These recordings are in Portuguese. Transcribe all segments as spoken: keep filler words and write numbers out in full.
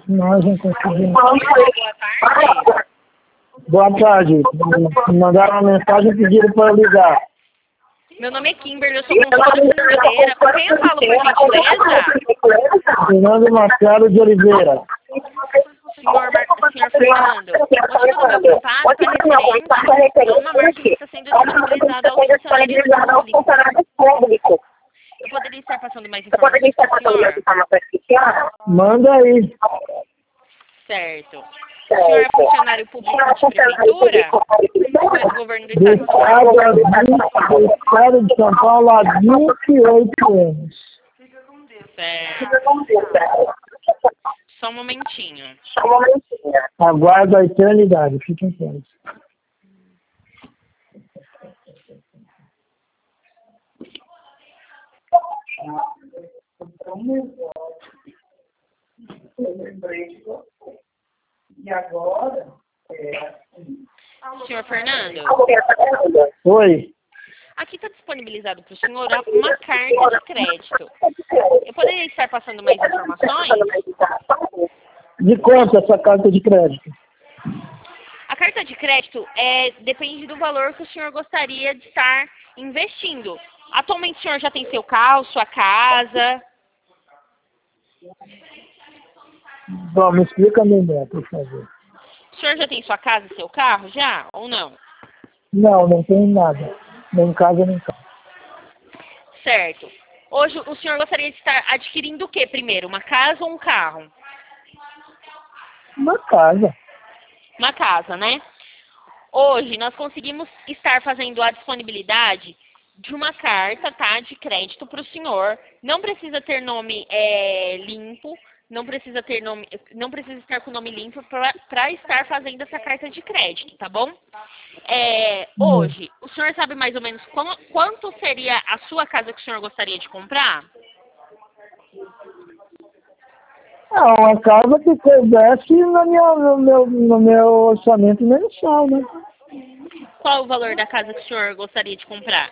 Nós não conseguimos. Boa tarde. Boa tarde. Mandaram uma mensagem e pediram para eu ligar. Meu nome é Kimberly, eu sou consultora financeira. Com quem eu falo, por gentileza? Fernando Machado de Oliveira. Senhor, Mar... Senhor Fernando, o motivo do meu contato é referente a uma marca que está sendo disponibilizada aos funcionários públicos. Eu poderia estar passando mais informações para o senhor? Manda aí. Certo. O senhor é funcionário público de prefeitura? Ou do governo do Do estado de São Paulo? estado, do estado de São Paulo há vinte e oito anos. Certo. Só um momentinho. Aguardo a eternidade, fiquem quietos. E agora, é assim. Senhor Fernando, Oi. aqui está disponibilizado para o senhor uma carta de crédito. Eu poderia estar passando mais informações? De quanto essa carta de crédito? A carta de crédito é, depende do valor que o senhor gostaria de estar investindo. Atualmente o senhor já tem seu carro, sua casa? Bom, me explica melhor, por favor. O senhor já tem sua casa, seu carro, já? Ou não? Não, não tem nada. Nem casa, nem carro. Certo. Hoje o senhor gostaria de estar adquirindo o que primeiro? Uma casa ou um carro? Uma casa. Uma casa, né? Hoje nós conseguimos estar fazendo a disponibilidade de uma carta, tá, de crédito para o senhor. Não precisa ter nome é, limpo, não precisa ter nome, não precisa estar com o nome limpo para estar fazendo essa carta de crédito, tá bom? É, hoje, o senhor sabe mais ou menos quanto, quanto seria a sua casa que o senhor gostaria de comprar? É uma casa que coubesse na minha, no, meu, no meu orçamento mensal, né? Qual o valor da casa que o senhor gostaria de comprar?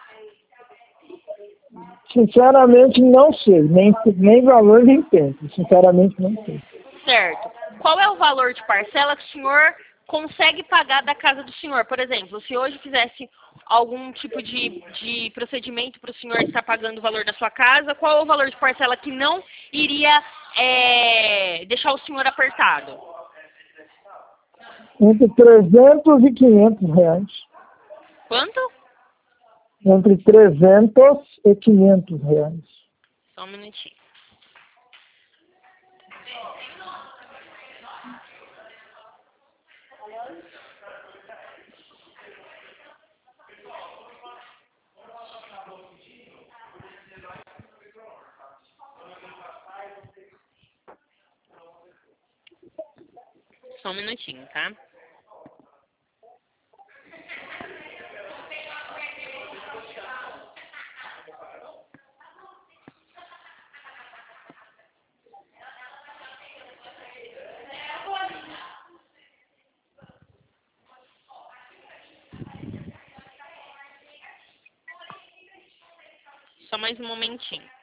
Sinceramente, não sei. Nem, nem valor, nem tempo. Sinceramente, não sei. Certo. Qual é o valor de parcela que o senhor consegue pagar da casa do senhor? Por exemplo, se hoje fizesse algum tipo de, de procedimento para o senhor estar pagando o valor da sua casa, qual é o valor de parcela que não iria é, deixar o senhor apertado? Entre trezentos e quinhentos reais. Quanto? Entre trezentos e quinhentos reais. Só um minutinho. Só um minutinho, tá? Só mais um momentinho.